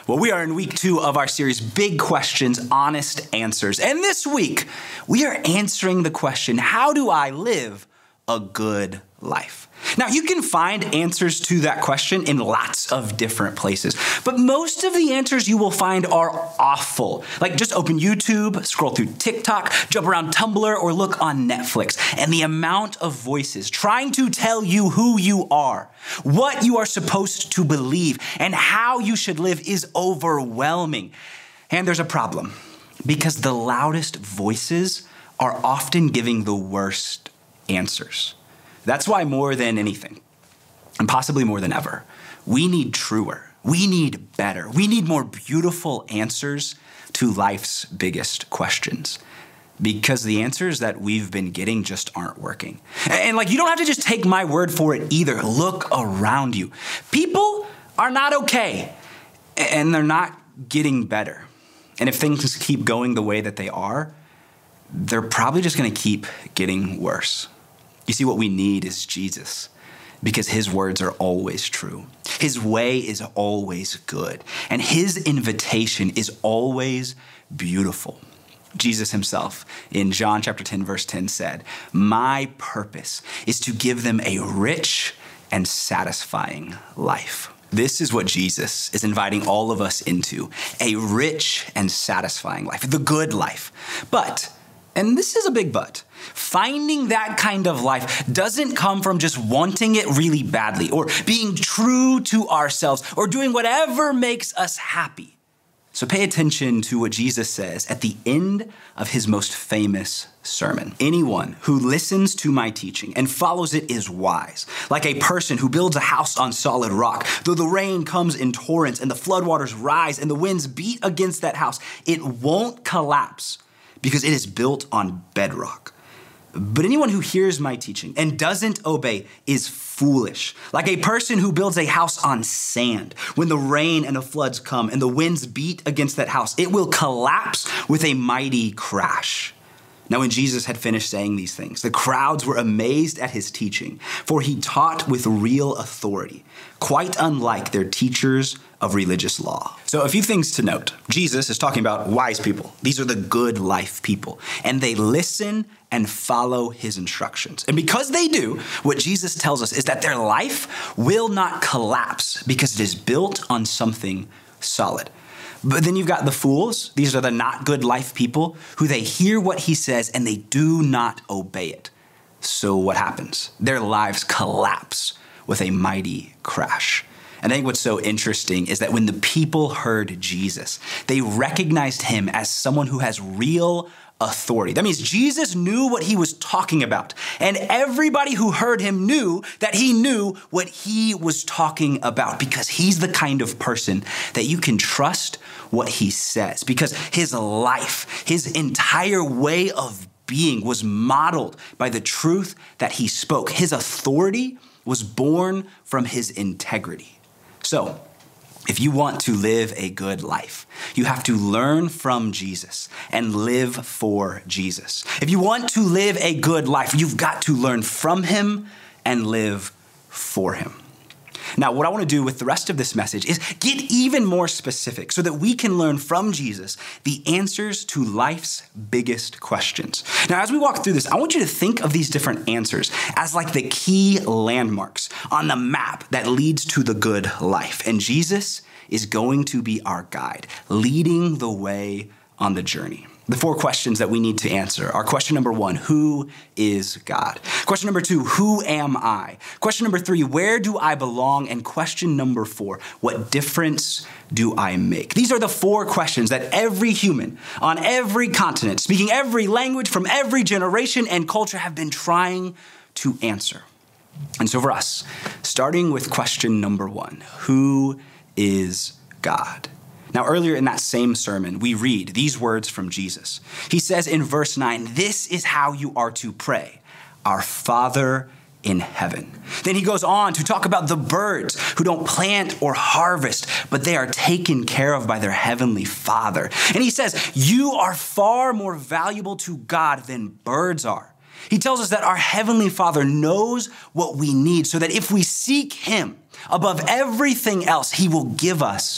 Well, we are in week 2 of our series, Big Questions, Honest Answers. And this week, we are answering the question, how do I live a good life? Now, you can find answers to that question in lots of different places, but most of the answers you will find are awful. Like just open YouTube, scroll through TikTok, jump around Tumblr, or look on Netflix. And the amount of voices trying to tell you who you are, what you are supposed to believe, and how you should live is overwhelming. And there's a problem, because the loudest voices are often giving the worst answers. That's why more than anything, and possibly more than ever, we need truer, we need better, we need more beautiful answers to life's biggest questions. Because the answers that we've been getting just aren't working. And you don't have to just take my word for it either. Look around you. People are not okay, and they're not getting better. And if things keep going the way that they are, they're probably just gonna keep getting worse. You see, what we need is Jesus, because his words are always true. His way is always good, and his invitation is always beautiful. Jesus himself in John chapter 10, verse 10 said, "My purpose is to give them a rich and satisfying life." This is what Jesus is inviting all of us into, a rich and satisfying life, the good life. But, and this is a big but, finding that kind of life doesn't come from just wanting it really badly or being true to ourselves or doing whatever makes us happy. So pay attention to what Jesus says at the end of his most famous sermon. "Anyone who listens to my teaching and follows it is wise, like a person who builds a house on solid rock. Though the rain comes in torrents and the floodwaters rise and the winds beat against that house, it won't collapse because it is built on bedrock. But anyone who hears my teaching and doesn't obey is foolish, like a person who builds a house on sand. When the rain and the floods come and the winds beat against that house, it will collapse with a mighty crash." Now, when Jesus had finished saying these things, the crowds were amazed at his teaching, for he taught with real authority, quite unlike their teachers of religious law. So a few things to note. Jesus is talking about wise people. These are the good life people, and they listen and follow his instructions. And because they do, what Jesus tells us is that their life will not collapse because it is built on something solid. But then you've got the fools. These are the not good life people who they hear what he says and they do not obey it. So what happens? Their lives collapse with a mighty crash. And I think what's so interesting is that when the people heard Jesus, they recognized him as someone who has real authority. That means Jesus knew what he was talking about. And everybody who heard him knew that he knew what he was talking about, because he's the kind of person that you can trust what he says, because his life, his entire way of being was modeled by the truth that he spoke. His authority was born from his integrity. So, if you want to live a good life, you have to learn from Jesus and live for Jesus. If you want to live a good life, you've got to learn from him and live for him. Now, what I want to do with the rest of this message is get even more specific so that we can learn from Jesus the answers to life's biggest questions. Now, as we walk through this, I want you to think of these different answers as like the key landmarks on the map that leads to the good life. And Jesus is going to be our guide, leading the way on the journey. The 4 questions that we need to answer are: question number 1, who is God? Question number 2, who am I? Question number 3, where do I belong? And question number 4, what difference do I make? These are the 4 questions that every human on every continent, speaking every language from every generation and culture, have been trying to answer. And so for us, starting with question number 1, who is God? Now, earlier in that same sermon, we read these words from Jesus. He says in verse 9, "This is how you are to pray, our Father in heaven." Then he goes on to talk about the birds who don't plant or harvest, but they are taken care of by their heavenly Father. And he says, "You are far more valuable to God than birds are." He tells us that our heavenly Father knows what we need, so that if we seek him above everything else, he will give us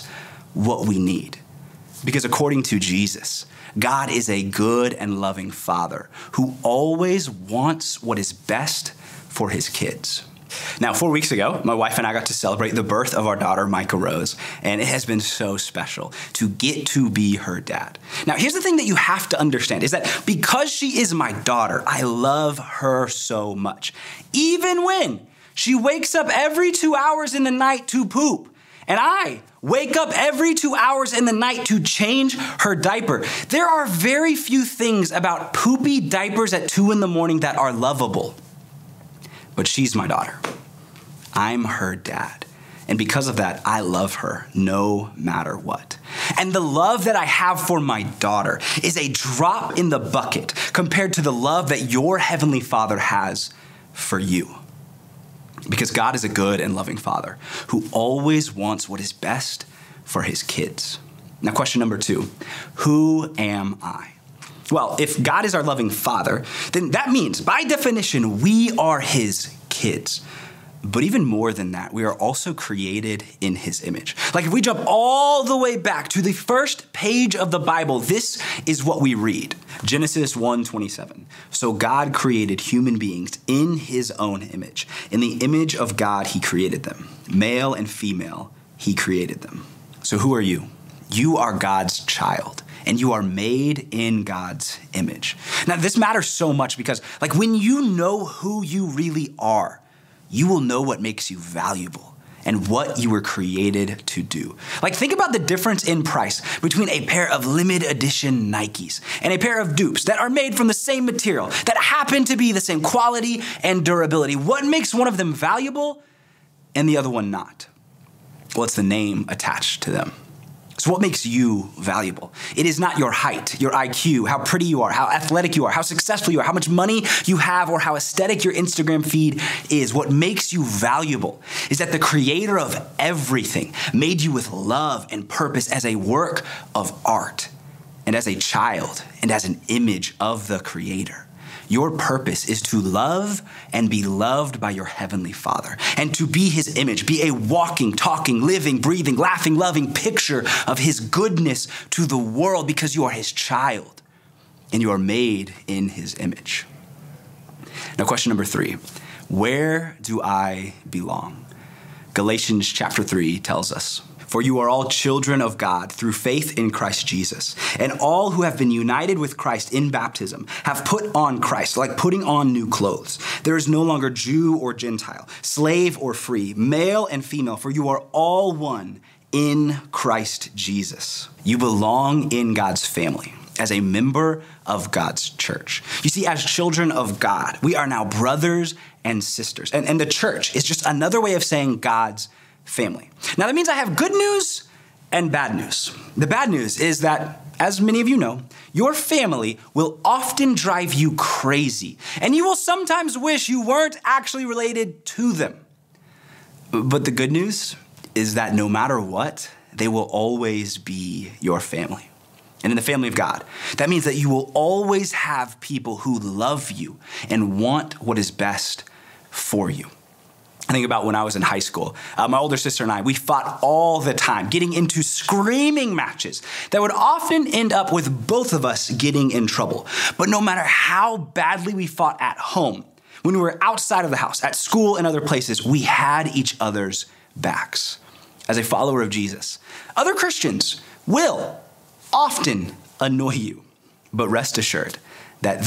what we need. Because according to Jesus, God is a good and loving Father who always wants what is best for his kids. Now, 4 weeks ago, my wife and I got to celebrate the birth of our daughter, Micah Rose, and it has been so special to get to be her dad. Now, here's the thing that you have to understand is that because she is my daughter, I love her so much. Even when she wakes up every 2 hours in the night to poop, and I wake up every 2 hours in the night to change her diaper. There are very few things about poopy diapers at 2 a.m. that are lovable. But she's my daughter. I'm her dad. And because of that, I love her no matter what. And the love that I have for my daughter is a drop in the bucket compared to the love that your heavenly Father has for you. Because God is a good and loving Father who always wants what is best for his kids. Now, question number 2, who am I? Well, if God is our loving Father, then that means by definition, we are his kids. But even more than that, we are also created in his image. Like if we jump all the way back to the first page of the Bible, this is what we read. Genesis 1:27. So God created human beings in his own image. In the image of God, he created them. Male and female, he created them. So who are you? You are God's child. And you are made in God's image. Now, this matters so much because when you know who you really are, you will know what makes you valuable and what you were created to do. Think about the difference in price between a pair of limited edition Nikes and a pair of dupes that are made from the same material, that happen to be the same quality and durability. What makes one of them valuable and the other one not? Well, it's the name attached to them. So what makes you valuable? It is not your height, your IQ, how pretty you are, how athletic you are, how successful you are, how much money you have, or how aesthetic your Instagram feed is. What makes you valuable is that the creator of everything made you with love and purpose as a work of art and as a child and as an image of the creator. Your purpose is to love and be loved by your heavenly Father and to be his image, be a walking, talking, living, breathing, laughing, loving picture of his goodness to the world because you are his child and you are made in his image. Now, question number 3, where do I belong? Galatians chapter 3 tells us, for you are all children of God through faith in Christ Jesus. And all who have been united with Christ in baptism have put on Christ, like putting on new clothes. There is no longer Jew or Gentile, slave or free, male and female, for you are all one in Christ Jesus. You belong in God's family as a member of God's church. You see, as children of God, we are now brothers and sisters. And the church is just another way of saying God's family. Now that means I have good news and bad news. The bad news is that, as many of you know, your family will often drive you crazy, and you will sometimes wish you weren't actually related to them. But the good news is that no matter what, they will always be your family. And in the family of God, that means that you will always have people who love you and want what is best for you. I think about when I was in high school, my older sister and I, we fought all the time, getting into screaming matches that would often end up with both of us getting in trouble. But no matter how badly we fought at home, when we were outside of the house, at school and other places, we had each other's backs. As a follower of Jesus, other Christians will often annoy you, but rest assured that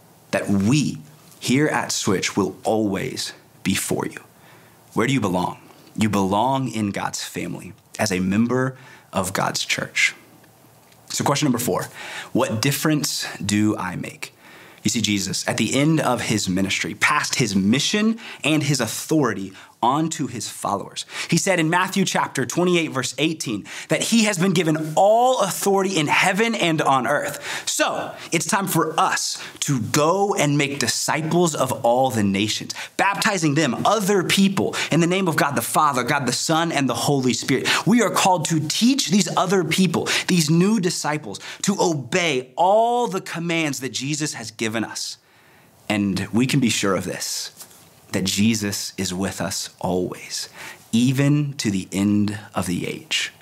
we here at Switch will always be for you. Where do you belong? You belong in God's family as a member of God's church. So question number 4, what difference do I make? You see, Jesus, at the end of his ministry, passed his mission and his authority onto his followers. He said in Matthew chapter 28, verse 18, that he has been given all authority in heaven and on earth. So it's time for us to go and make disciples of all the nations, baptizing them, other people, in the name of God the Father, God the Son, and the Holy Spirit. We are called to teach these other people, these new disciples, to obey all the commands that Jesus has given us. And we can be sure of this, that Jesus is with us always, even to the end of the age.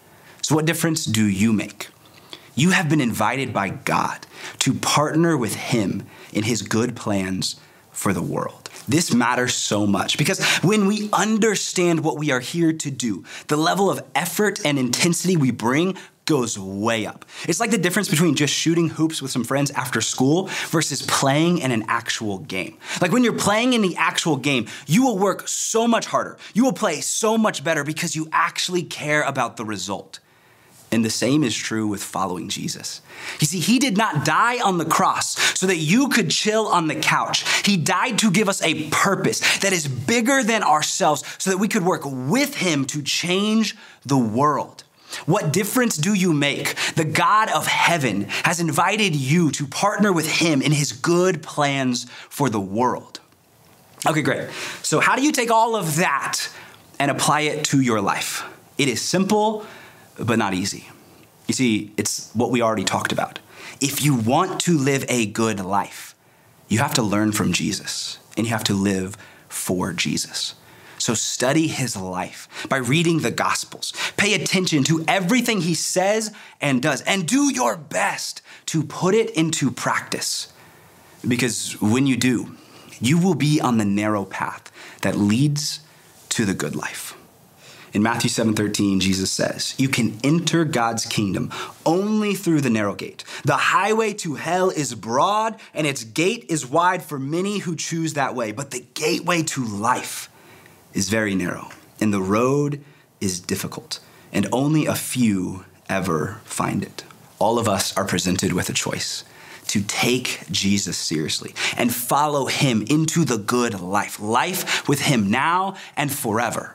So what difference do you make? You have been invited by God to partner with him in his good plans for the world. This matters so much because when we understand what we are here to do, the level of effort and intensity we bring goes way up. It's like the difference between just shooting hoops with some friends after school versus playing in an actual game. Like when you're playing in the actual game, you will work so much harder. You will play so much better because you actually care about the result. And the same is true with following Jesus. You see, he did not die on the cross so that you could chill on the couch. He died to give us a purpose that is bigger than ourselves so that we could work with him to change the world. What difference do you make? The God of heaven has invited you to partner with him in his good plans for the world. Okay, great. So how do you take all of that and apply it to your life? It is simple, but not easy. You see, it's what we already talked about. If you want to live a good life, you have to learn from Jesus and you have to live for Jesus. So study his life by reading the Gospels. Pay attention to everything he says and does, and do your best to put it into practice. Because when you do, you will be on the narrow path that leads to the good life. In Matthew 7:13, Jesus says, you can enter God's kingdom only through the narrow gate. The highway to hell is broad and its gate is wide for many who choose that way. But the gateway to life is very narrow and the road is difficult and only a few ever find it. All of us are presented with a choice to take Jesus seriously and follow him into the good life, life with him now and forever.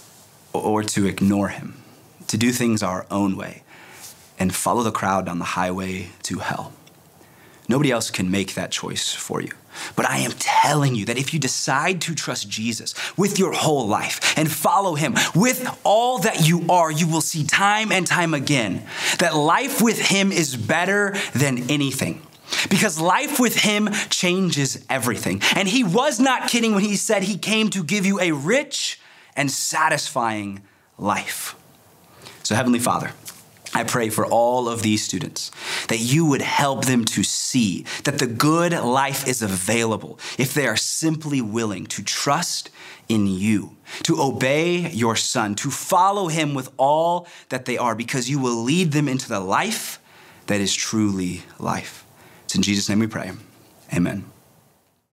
Or to ignore him, to do things our own way and follow the crowd down the highway to hell. Nobody else can make that choice for you. But I am telling you that if you decide to trust Jesus with your whole life and follow him with all that you are, you will see time and time again that life with him is better than anything. Because life with him changes everything. And he was not kidding when he said he came to give you a rich and satisfying life. So Heavenly Father, I pray for all of these students that you would help them to see that the good life is available if they are simply willing to trust in you, to obey your Son, to follow him with all that they are, because you will lead them into the life that is truly life. It's in Jesus' name we pray. Amen.